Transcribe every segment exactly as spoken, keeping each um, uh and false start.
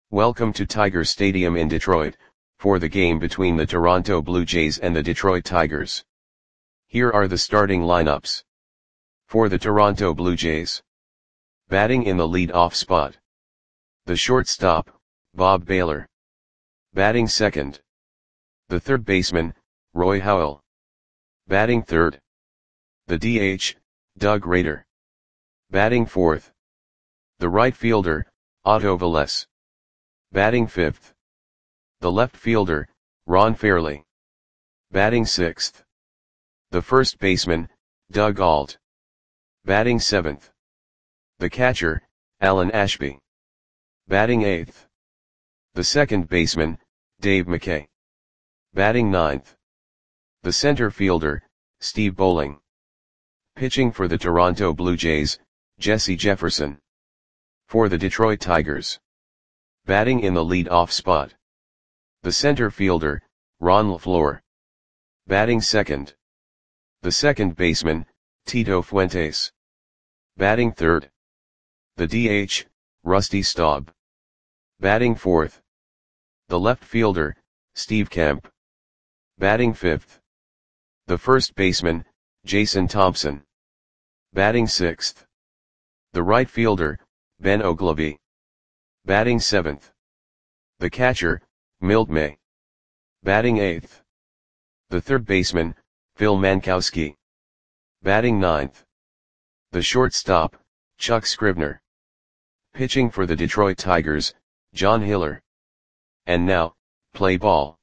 Welcome to Tiger Stadium in Detroit, for the game between the Toronto Blue Jays and the Detroit Tigers. Here are the starting lineups. For the Toronto Blue Jays. Batting in the lead-off spot. The shortstop, Bob Baylor. Batting second. The third baseman, Roy Howell. Batting third. The D H, Doug Rader. Batting fourth. The right fielder, Otto Velez. Batting fifth. The left fielder, Ron Fairly. Batting sixth. The first baseman, Doug Ault. Batting seventh. The catcher, Alan Ashby. Batting eighth. The second baseman, Dave McKay. Batting ninth. The center fielder, Steve Bowling. Pitching for the Toronto Blue Jays, Jesse Jefferson. For the Detroit Tigers. Batting in the lead-off spot. The center fielder, Ron LeFlore. Batting second. The second baseman, Tito Fuentes. Batting third. The D H, Rusty Staub. Batting fourth. The left fielder, Steve Kemp. Batting fifth. The first baseman, Jason Thompson. Batting sixth. The right fielder, Ben Oglivie. Batting seventh. The catcher, Milt May. Batting eighth. The third baseman, Phil Mankowski. Batting ninth. The shortstop, Chuck Scribner. Pitching for the Detroit Tigers, John Hiller. And now, play ball.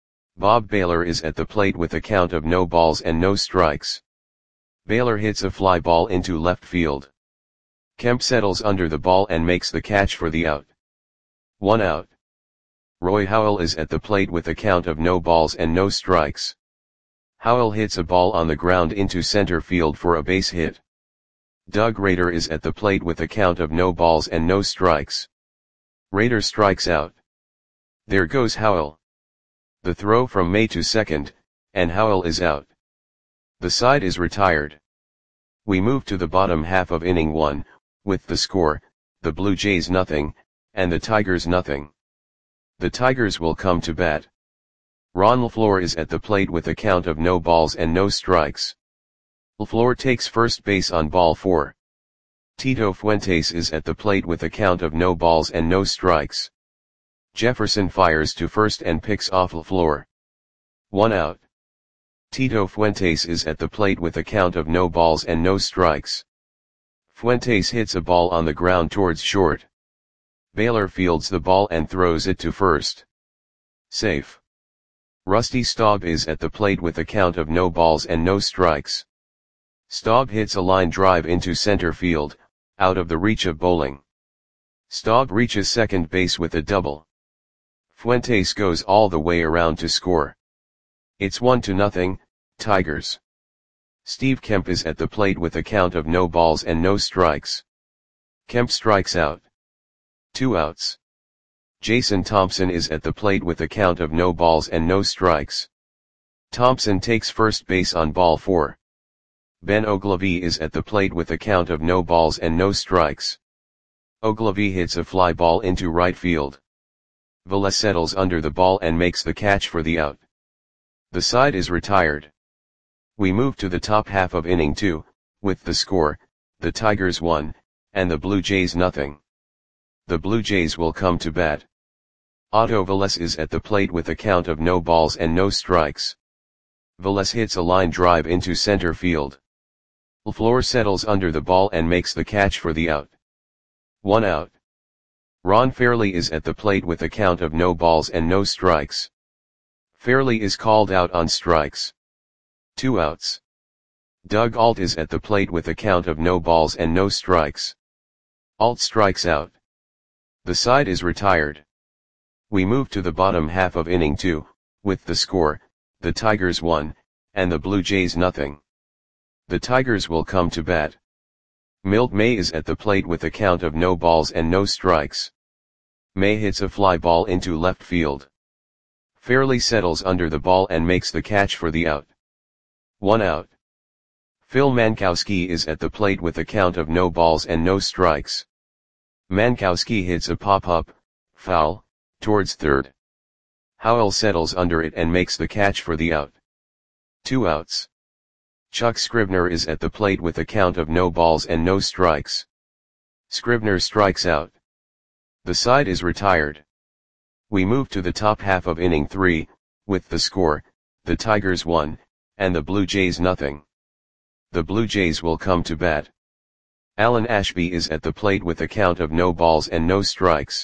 Bob Baylor is at the plate with a count of no balls and no strikes. Baylor hits a fly ball into left field. Kemp settles under the ball and makes the catch for the out. One out. Roy Howell is at the plate with a count of no balls and no strikes. Howell hits a ball on the ground into center field for a base hit. Doug Rader is at the plate with a count of no balls and no strikes. Rader strikes out. There goes Howell. The throw from May to second, and Howell is out. The side is retired. We move to the bottom half of inning one, with the score, the Blue Jays nothing, and the Tigers nothing. The Tigers will come to bat. Ron LeFlore is at the plate with a count of no balls and no strikes. LeFlore takes first base on ball four. Tito Fuentes is at the plate with a count of no balls and no strikes. Jefferson fires to first and picks off LeFlore. One out. Tito Fuentes is at the plate with a count of no balls and no strikes. Fuentes hits a ball on the ground towards short. Baylor fields the ball and throws it to first. Safe. Rusty Staub is at the plate with a count of no balls and no strikes. Staub hits a line drive into center field, out of the reach of Bowling. Staub reaches second base with a double. Fuentes goes all the way around to score. It's one to nothing, Tigers. Steve Kemp is at the plate with a count of no balls and no strikes. Kemp strikes out. Two outs. Jason Thompson is at the plate with a count of no balls and no strikes. Thompson takes first base on ball four. Ben Oglivie is at the plate with a count of no balls and no strikes. Oglivie hits a fly ball into right field. Velez settles under the ball and makes the catch for the out. The side is retired. We move to the top half of inning two, with the score, the Tigers one, and the Blue Jays nothing. The Blue Jays will come to bat. Otto Velez is at the plate with a count of no balls and no strikes. Velez hits a line drive into center field. LeFlore settles under the ball and makes the catch for the out. One out. Ron Fairly is at the plate with a count of no balls and no strikes. Fairly is called out on strikes. Two outs. Doug Ault is at the plate with a count of no balls and no strikes. Ault strikes out. The side is retired. We move to the bottom half of inning two, with the score, the Tigers one, and the Blue Jays nothing. The Tigers will come to bat. Milt May is at the plate with a count of no balls and no strikes. May hits a fly ball into left field. Fairly settles under the ball and makes the catch for the out. One out. Phil Mankowski is at the plate with a count of no balls and no strikes. Mankowski hits a pop-up, Foul, towards third. Howell settles under it and makes the catch for the out. Two outs. Chuck Scribner is at the plate with a count of no balls and no strikes. Scribner strikes out. The side is retired. We move to the top half of inning three, with the score, the Tigers one, and the Blue Jays nothing. The Blue Jays will come to bat. Alan Ashby is at the plate with a count of no balls and no strikes.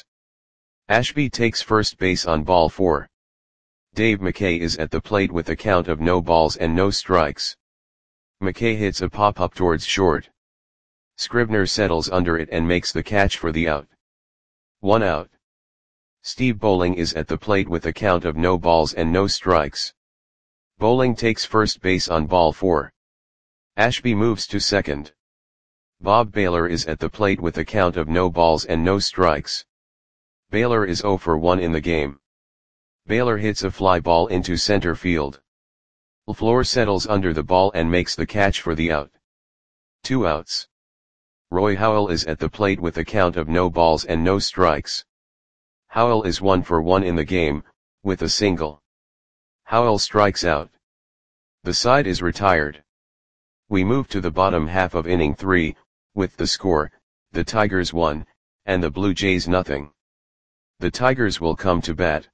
Ashby takes first base on ball four. Dave McKay is at the plate with a count of no balls and no strikes. McKay hits a pop-up towards short. Scribner settles under it and makes the catch for the out. One out. Steve Bowling is at the plate with a count of no balls and no strikes. Bowling takes first base on ball four. Ashby moves to second. Bob Baylor is at the plate with a count of no balls and no strikes. Baylor is oh for one in the game. Baylor hits a fly ball into center field. LaFleur settles under the ball and makes the catch for the out. Two outs. Roy Howell is at the plate with a count of no balls and no strikes. Howell is one for one in the game, with a single. Howell strikes out. The side is retired. We move to the bottom half of inning three, with the score, the Tigers one, and the Blue Jays nothing. The Tigers will come to bat.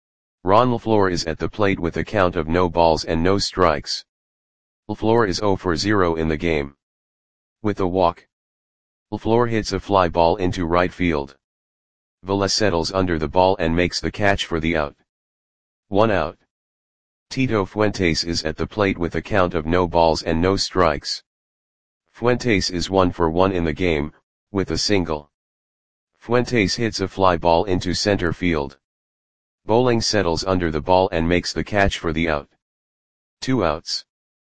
Ron LaFleur is at the plate with a count of no balls and no strikes. LaFleur is oh for zero in the game. With a walk. LaFleur hits a fly ball into right field. Velez settles under the ball and makes the catch for the out. One out. Tito Fuentes is at the plate with a count of no balls and no strikes. Fuentes is one for one in the game, with a single. Fuentes hits a fly ball into center field. Bowling settles under the ball and makes the catch for the out. Two outs.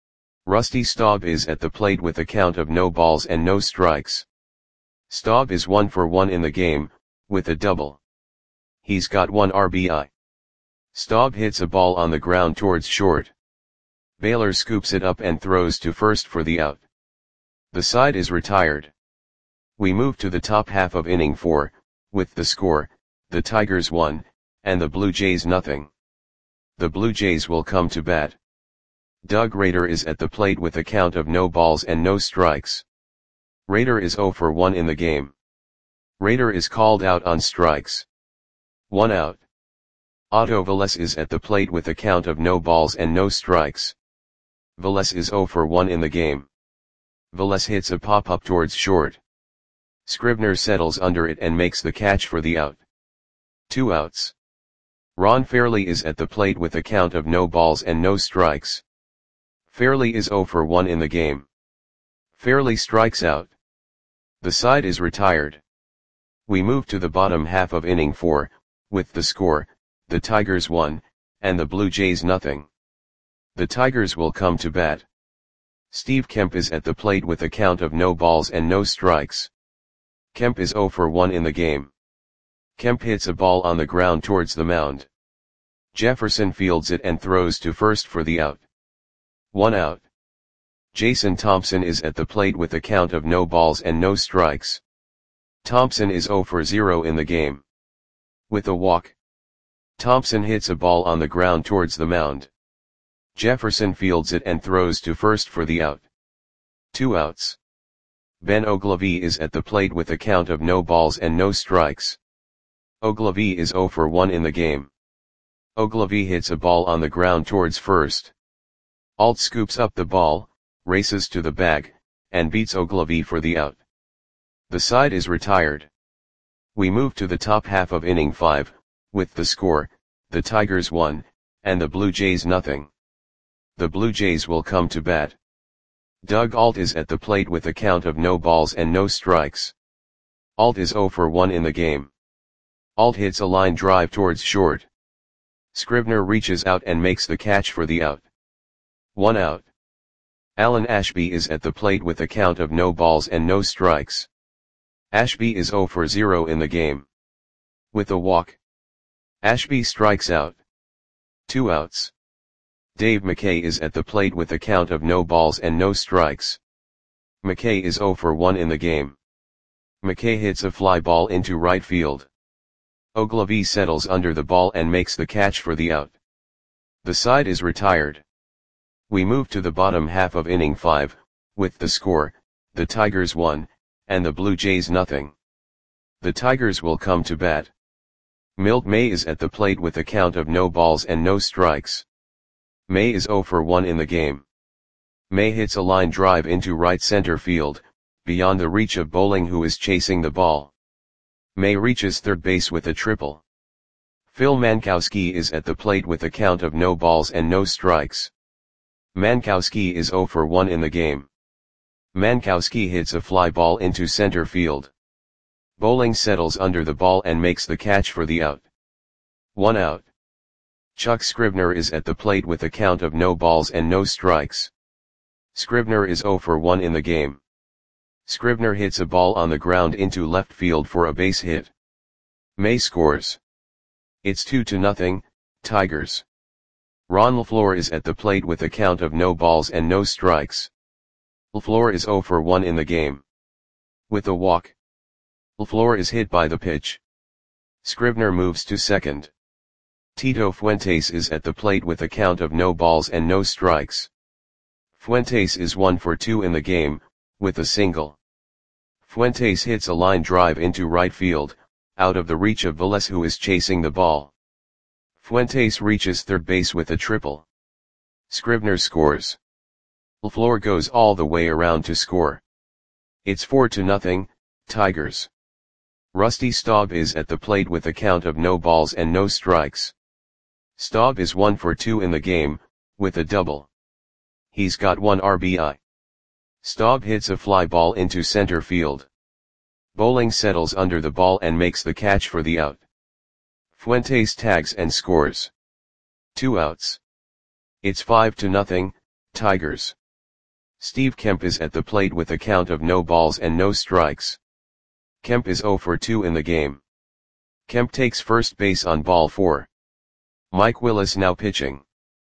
Rusty Staub is at the plate with a count of no balls and no strikes. Staub is one for one in the game, with a double. He's got one R B I. Staub hits a ball on the ground towards short. Baylor scoops it up and throws to first for the out. The side is retired. We move to the top half of inning four, with the score, the Tigers one, and the Blue Jays nothing. The Blue Jays will come to bat. Doug Rader is at the plate with a count of no balls and no strikes. Rader is oh for one in the game. Rader is called out on strikes. One out. Otto Velez is at the plate with a count of no balls and no strikes. Velez is oh for one in the game. Velez hits a pop-up towards short. Scribner settles under it and makes the catch for the out. Two outs. Ron Fairley is at the plate with a count of no balls and no strikes. Fairley is oh for one in the game. Fairley strikes out. The side is retired. We move to the bottom half of inning four, with the score, the Tigers one, and the Blue Jays nothing. The Tigers will come to bat. Steve Kemp is at the plate with a count of no balls and no strikes. Kemp is oh for one in the game. Kemp hits a ball on the ground towards the mound. Jefferson fields it and throws to first for the out. One out. Jason Thompson is at the plate with a count of no balls and no strikes. Thompson is oh for zero in the game. With a walk. Thompson hits a ball on the ground towards the mound. Jefferson fields it and throws to first for the out. Two outs. Ben Ogilvie is at the plate with a count of no balls and no strikes. Ogilvie is oh for one in the game. Ogilvie hits a ball on the ground towards first. Alt scoops up the ball, races to the bag, and beats Ogilvie for the out. The side is retired. We move to the top half of inning five, with the score, the Tigers one, and the Blue Jays nothing. The Blue Jays will come to bat. Doug Alt is at the plate with a count of no balls and no strikes. Alt is oh for one in the game. Alt hits a line drive towards short. Scribner reaches out and makes the catch for the out. One out. Alan Ashby is at the plate with a count of no balls and no strikes. Ashby is oh for zero in the game. With a walk. Ashby strikes out. Two outs. Dave McKay is at the plate with a count of no balls and no strikes. McKay is oh for one in the game. McKay hits a fly ball into right field. Ogilvy settles under the ball and makes the catch for the out. The side is retired. We move to the bottom half of inning five, with the score, the Tigers one, and the Blue Jays nothing. The Tigers will come to bat. Milt May is at the plate with a count of no balls and no strikes. May is oh for one in the game. May hits a line drive into right center field, beyond the reach of Bowling, who is chasing the ball. May reaches third base with a triple. Phil Mankowski is at the plate with a count of no balls and no strikes. Mankowski is oh for one in the game. Mankowski hits a fly ball into center field. Bowling settles under the ball and makes the catch for the out. One out. Chuck Scribner is at the plate with a count of no balls and no strikes. Scribner is oh for one in the game. Scribner hits a ball on the ground into left field for a base hit. May scores. It's two to nothing, Tigers. Ron LaFleur is at the plate with a count of no balls and no strikes. LaFleur is oh for one in the game. With a walk. LaFleur is hit by the pitch. Scribner moves to second. Tito Fuentes is at the plate with a count of no balls and no strikes. Fuentes is one for two in the game, with a single. Fuentes hits a line drive into right field, out of the reach of Velez, who is chasing the ball. Fuentes reaches third base with a triple. Scribner scores. LaFleur goes all the way around to score. It's four to nothing, Tigers. Rusty Staub is at the plate with a count of no balls and no strikes. Staub is one for two in the game, with a double. He's got one R B I. Staub hits a fly ball into center field. Bowling settles under the ball and makes the catch for the out. Fuentes tags and scores. Two outs. It's five to nothing, Tigers. Steve Kemp is at the plate with a count of no balls and no strikes. Kemp is oh for two in the game. Kemp takes first base on ball four. Mike Willis now pitching.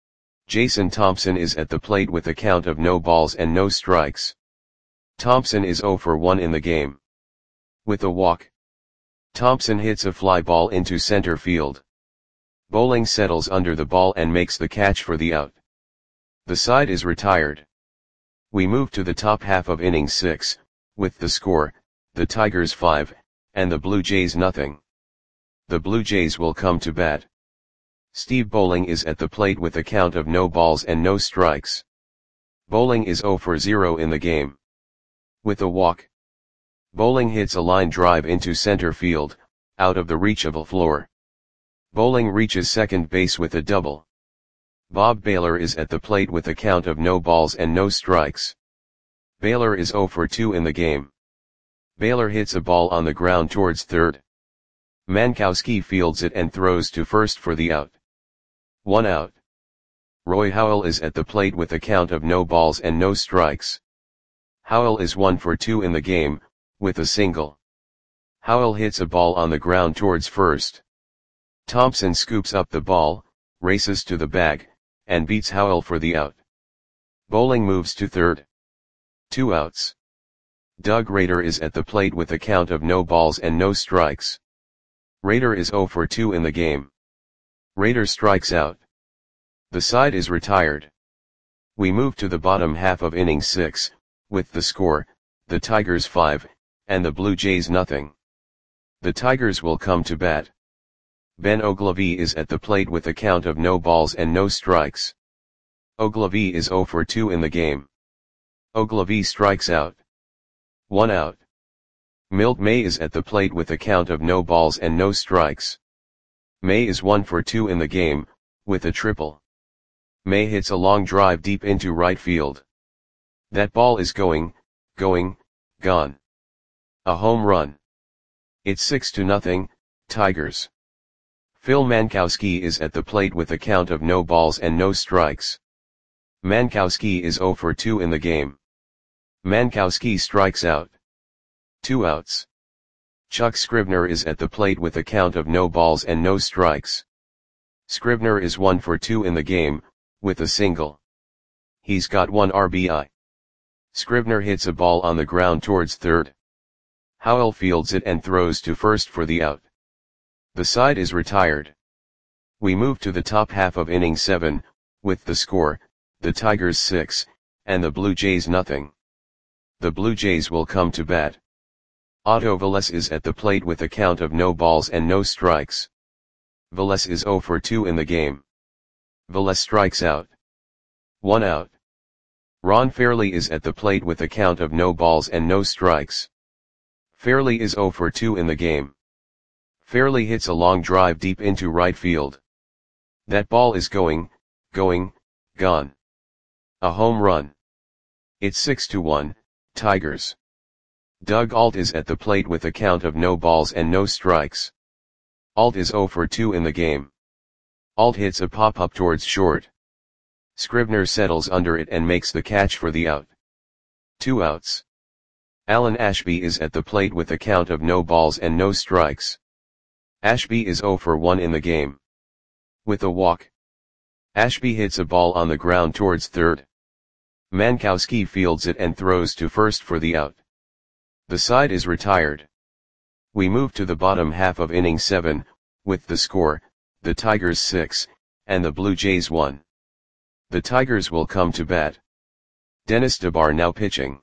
Jason Thompson is at the plate with a count of no balls and no strikes. Thompson is oh for one in the game. With a walk. Thompson hits a fly ball into center field. Bowling settles under the ball and makes the catch for the out. The side is retired. We move to the top half of inning six, with the score, the Tigers five, and the Blue Jays nothing. The Blue Jays will come to bat. Steve Bowling is at the plate with a count of no balls and no strikes. Bowling is oh for zero in the game. With a walk. Bowling hits a line drive into center field, out of the reach of LaFleur. Bowling reaches second base with a double. Bob Baylor is at the plate with a count of no balls and no strikes. Baylor is oh for two in the game. Baylor hits a ball on the ground towards third. Mankowski fields it and throws to first for the out. One out. Roy Howell is at the plate with a count of no balls and no strikes. Howell is one for two in the game, with a single. Howell hits a ball on the ground towards first. Thompson scoops up the ball, races to the bag, and beats Howell for the out. Bowling moves to third. Two outs. Doug Rader is at the plate with a count of no balls and no strikes. Rader is oh for two in the game. Rader strikes out. The side is retired. We move to the bottom half of inning six, with the score, the Tigers five, and the Blue Jays nothing. The Tigers will come to bat. Ben Ogilvy is at the plate with a count of no balls and no strikes. Ogilvy is oh for two in the game. Ogilvy strikes out. One out. Milt May is at the plate with a count of no balls and no strikes. May is one for two in the game, with a triple. May hits a long drive deep into right field. That ball is going, going, gone. A home run. It's six to nothing, Tigers. Phil Mankowski is at the plate with a count of no balls and no strikes. Mankowski is oh for two in the game. Mankowski strikes out. Two outs. Chuck Scribner is at the plate with a count of no balls and no strikes. Scribner is one for two in the game, with a single. He's got one R B I. Scribner hits a ball on the ground towards third. Howell fields it and throws to first for the out. The side is retired. We move to the top half of inning seven, with the score, the Tigers six, and the Blue Jays nothing. The Blue Jays will come to bat. Otto Velez is at the plate with a count of no balls and no strikes. Velez is zero for two in the game. Velez strikes out. One out. Ron Fairly is at the plate with a count of no balls and no strikes. Fairly is zero for two in the game. Fairly hits a long drive deep into right field. That ball is going, going, gone. A home run. It's six to one, Tigers. Doug Ault is at the plate with a count of no balls and no strikes. Ault is zero for two in the game. Ault hits a pop-up towards short. Scribner settles under it and makes the catch for the out. Two outs. Alan Ashby is at the plate with a count of no balls and no strikes. Ashby is zero for one in the game. With a walk. Ashby hits a ball on the ground towards third. Mankowski fields it and throws to first for the out. The side is retired. We move to the bottom half of inning seven, with the score, the Tigers six, and the Blue Jays one. The Tigers will come to bat. Dennis DeBar now pitching.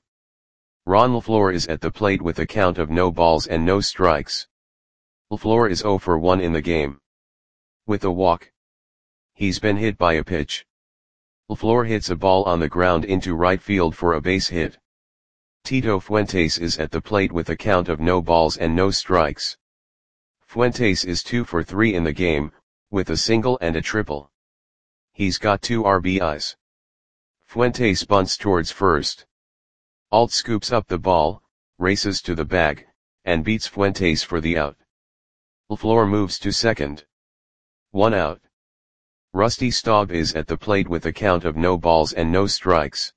Ron LaFleur is at the plate with a count of no balls and no strikes. LaFleur is zero for one in the game. With a walk. He's been hit by a pitch. LaFleur hits a ball on the ground into right field for a base hit. Tito Fuentes is at the plate with a count of no balls and no strikes. Fuentes is two for three in the game, with a single and a triple. He's got two R B Is. Fuentes bunts towards first. Ault scoops up the ball, races to the bag, and beats Fuentes for the out. LaFleur moves to second. One out. Rusty Staub is at the plate with a count of no balls and no strikes.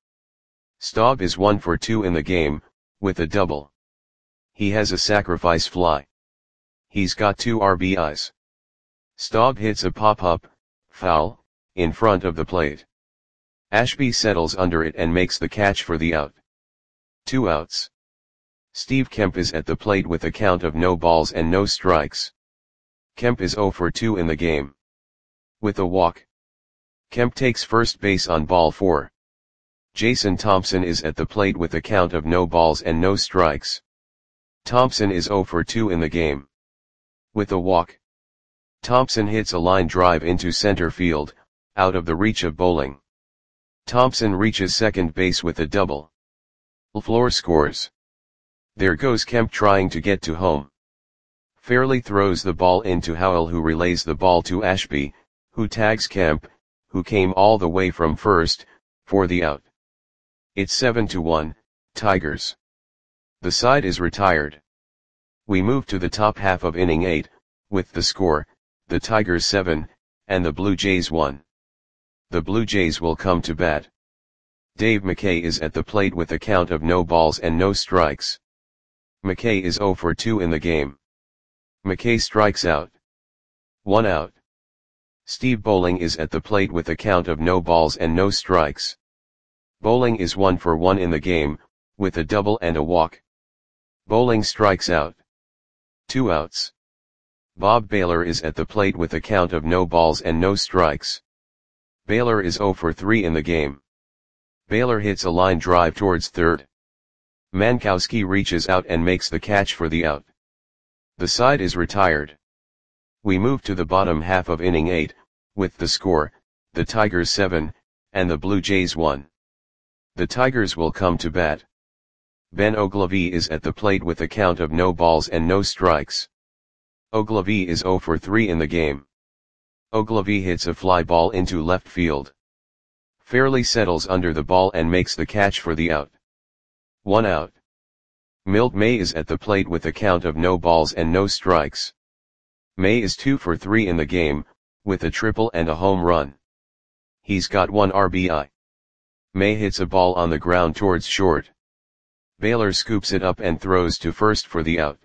Staub is one for two in the game, with a double. He has a sacrifice fly. He's got two R B Is. Staub hits a pop-up, foul, in front of the plate. Ashby settles under it and makes the catch for the out. Two outs. Steve Kemp is at the plate with a count of no balls and no strikes. Kemp is zero for two in the game. With a walk. Kemp takes first base on ball four. Jason Thompson is at the plate with a count of no balls and no strikes. Thompson is zero for two in the game. With a walk. Thompson hits a line drive into center field, out of the reach of bowling. Thompson reaches second base with a double. LaFleur scores. There goes Kemp trying to get to home. Fairly throws the ball into Howell, who relays the ball to Ashby, who tags Kemp, who came all the way from first, for the out. It's seven to one, Tigers. The side is retired. We move to the top half of inning eight, with the score, the Tigers seven, and the Blue Jays one. The Blue Jays will come to bat. Dave McKay is at the plate with a count of no balls and no strikes. McKay is zero for two in the game. McKay strikes out. One out. Steve Bowling is at the plate with a count of no balls and no strikes. Bowling is one for one in the game, with a double and a walk. Bowling strikes out. Two outs. Bob Baylor is at the plate with a count of no balls and no strikes. Baylor is zero for three in the game. Baylor hits a line drive towards third. Mankowski reaches out and makes the catch for the out. The side is retired. We move to the bottom half of inning eight, with the score, the Tigers seven, and the Blue Jays one. The Tigers will come to bat. Ben Ogilvie is at the plate with a count of no balls and no strikes. Ogilvie is zero for three in the game. Ogilvie hits a fly ball into left field. Fairly settles under the ball and makes the catch for the out. One out. Milt May is at the plate with a count of no balls and no strikes. May is two for three in the game, with a triple and a home run. He's got one R B I. May hits a ball on the ground towards short. Baylor scoops it up and throws to first for the out.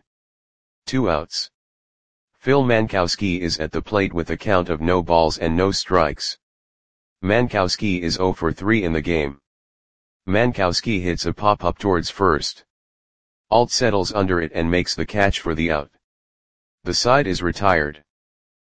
Two outs. Phil Mankowski is at the plate with a count of no balls and no strikes. Mankowski is zero for three in the game. Mankowski hits a pop-up towards first. Ault settles under it and makes the catch for the out. The side is retired.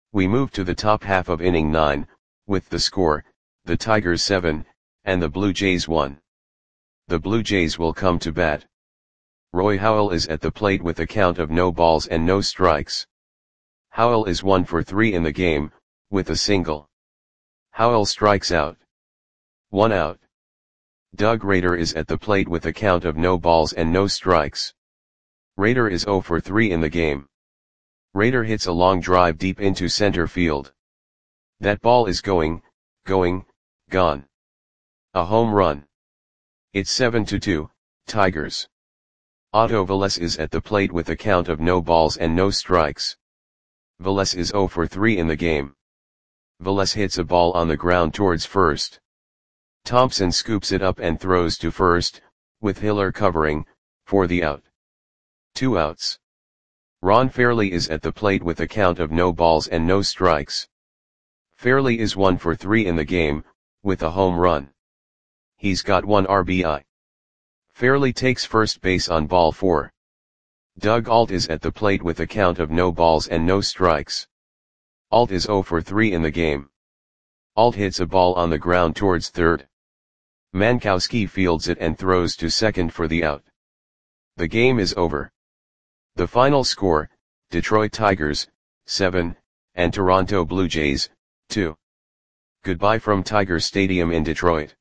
We move to the top half of inning nine, with the score, the Tigers seven, and the Blue Jays one. The Blue Jays will come to bat. Roy Howell is at the plate with a count of no balls and no strikes. Howell is one for three in the game, with a single. Howell strikes out. One out. Doug Rader is at the plate with a count of no balls and no strikes. Rader is zero for three in the game. Rader hits a long drive deep into center field. That ball is going, going, gone. A home run. It's seven to two, Tigers. Otto Velez is at the plate with a count of no balls and no strikes. Velez is zero for three in the game. Velez hits a ball on the ground towards first. Thompson scoops it up and throws to first, with Hiller covering, for the out. Two outs. Ron Fairly is at the plate with a count of no balls and no strikes. Fairly is one for three in the game, with a home run. He's got one R B I. Fairly takes first base on ball four. Doug Ault is at the plate with a count of no balls and no strikes. Ault is zero for three in the game. Ault hits a ball on the ground towards third. Mankowski fields it and throws to second for the out. The game is over. The final score, Detroit Tigers, seven, and Toronto Blue Jays, two. Goodbye from Tiger Stadium in Detroit.